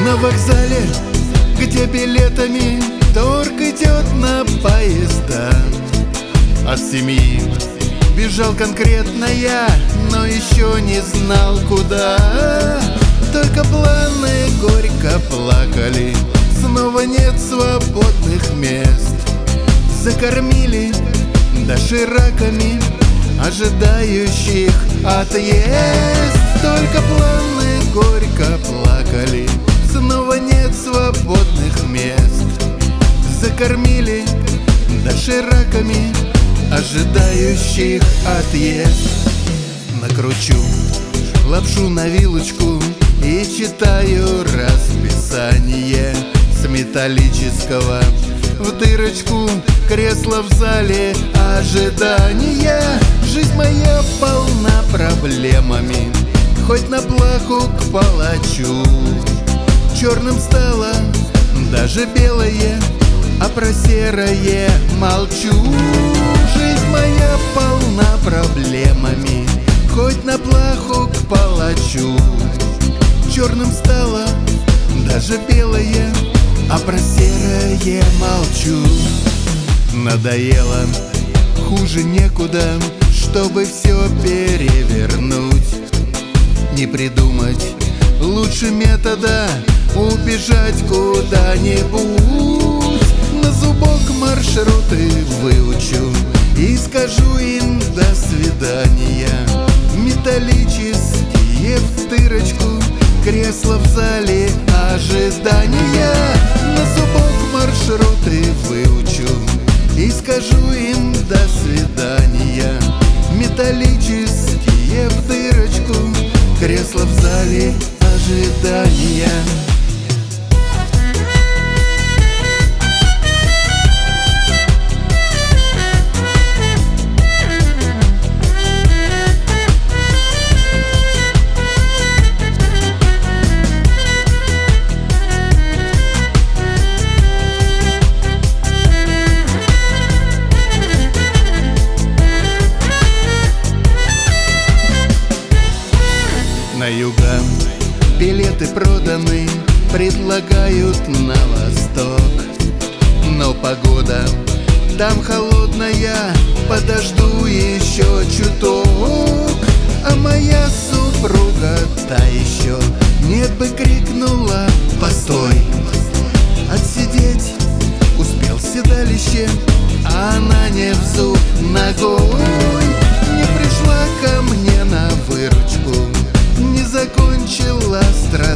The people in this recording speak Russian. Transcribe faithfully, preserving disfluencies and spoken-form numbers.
На вокзале, где билетами торг идет на поезда. От семьи бежал конкретно я, но еще не знал куда. Только планы горько плакали, снова нет свободных мест. Закормили дошираками ожидающих отъезд. Только планы горько плакали, снова нет свободных мест. Закормили дошираками ожидающих отъезд. Накручу лапшу на вилочку и читаю расписание с металлического в дырочку кресла в зале ожидания. Жизнь моя полна проблемами, хоть на плаху к палачу. Черным стало даже белое, а про серое молчу. Жизнь моя полна проблемами, хоть на плаху к палачу. Черным стало даже белое, а про серое молчу. Надоело, хуже некуда, чтобы все перевернуть. Не придумать лучше метода убежать куда-нибудь. На зубок маршруты выучу и скажу им до свидания. Металлические в дырочку кресла в зале ожидания. На зубок маршруты выучу и скажу им до свидания. Металлические в дырочку кресла в зале ожидания. На юга билеты проданы, предлагают на восток. Но погода там холодная, подожду еще чуток. А моя супруга та еще нет бы крикнула: постой! Отсидеть успел седалище, а она не в зуб ногой. Не пришла ко мне на выручку, не закончила страстью.